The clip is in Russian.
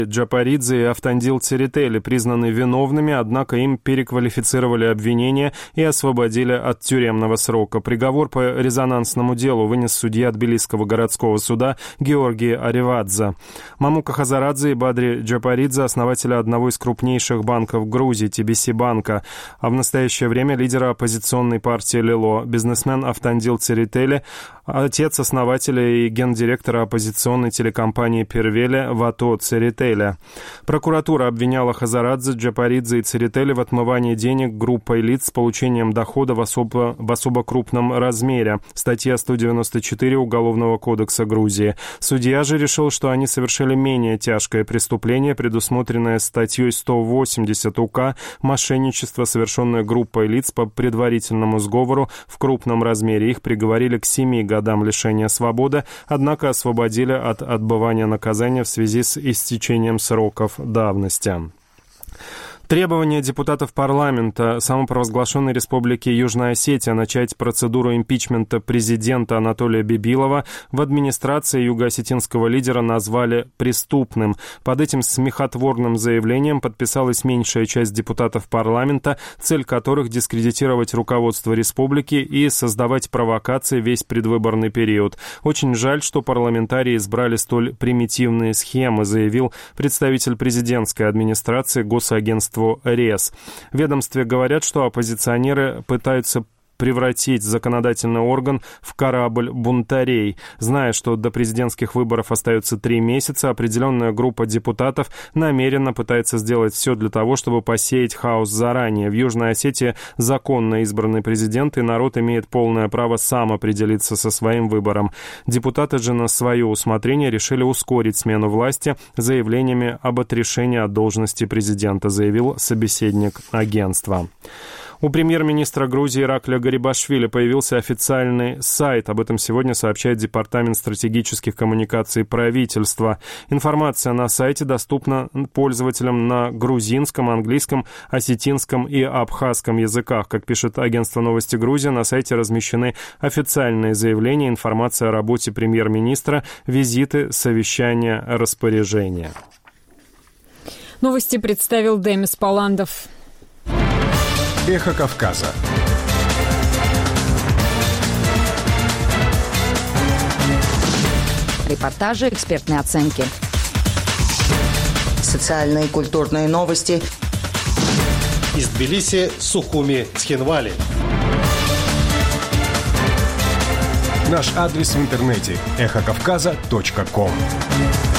Джапаридзе и Автандил Церетели признаны виновными, однако им переквалифицировали обвинения и освободили от тюремного срока. Приговор по резонансному делу вынес судья Тбилисского городского суда Георгий Аривадзе. Мамука Хазарадзе и Бадри Джапаридзе — основатели одного из крупнейших банков Грузии, TBC-банка, а в настоящее время лидера оппозиционной партии Лило. Бизнесмен Автандил Церетели — отец основателя и гендиректора оппозиционной телекомпании Первеле Вато Церетели. Прокуратура обвиняла Хазарадзе, Джапаридзе и Церетели в отмывании денег группой лиц с получением дохода в особо крупном размере. Статья 194 Уголовного кодекса Грузии. Судья же решил, что они совершили менее тяжкое преступление, предусмотренное статьей 180 УК «Мошенничество, совершенное группой лиц по предварительному сговору в крупном размере». Их приговорили к 7 годам лишения свободы, однако освободили от отбывания наказания в связи с истечением сроков давности. Требование депутатов парламента самопровозглашенной республики Южная Осетия начать процедуру импичмента президента Анатолия Бибилова в администрации юго-осетинского лидера назвали преступным. Под этим смехотворным заявлением подписалась меньшая часть депутатов парламента, цель которых дискредитировать руководство республики и создавать провокации весь предвыборный период. Очень жаль, что парламентарии избрали столь примитивные схемы, заявил представитель президентской администрации госагентства РЕС. В ведомстве говорят, что оппозиционеры пытаются превратить законодательный орган в корабль бунтарей. Зная, что до президентских выборов остается 3 месяца, определенная группа депутатов намеренно пытается сделать все для того, чтобы посеять хаос заранее. В Южной Осетии законно избранный президент, и народ имеет полное право сам определиться со своим выбором. Депутаты же на свое усмотрение решили ускорить смену власти заявлениями об отрешении от должности президента, заявил собеседник агентства. У премьер-министра Грузии Иракля Гарибашвили появился официальный сайт. Об этом сегодня сообщает Департамент стратегических коммуникаций правительства. Информация на сайте доступна пользователям на грузинском, английском, осетинском и абхазском языках. Как пишет агентство «Новости Грузии», на сайте размещены официальные заявления, информация о работе премьер-министра, визиты, совещания, распоряжения. Новости представил Демис Паландов. Эхо Кавказа. Репортажи, экспертные оценки. Социальные и культурные новости. Из Тбилиси, Сухуми, Цхинвали. Наш адрес в интернете – эхокавказа.ком.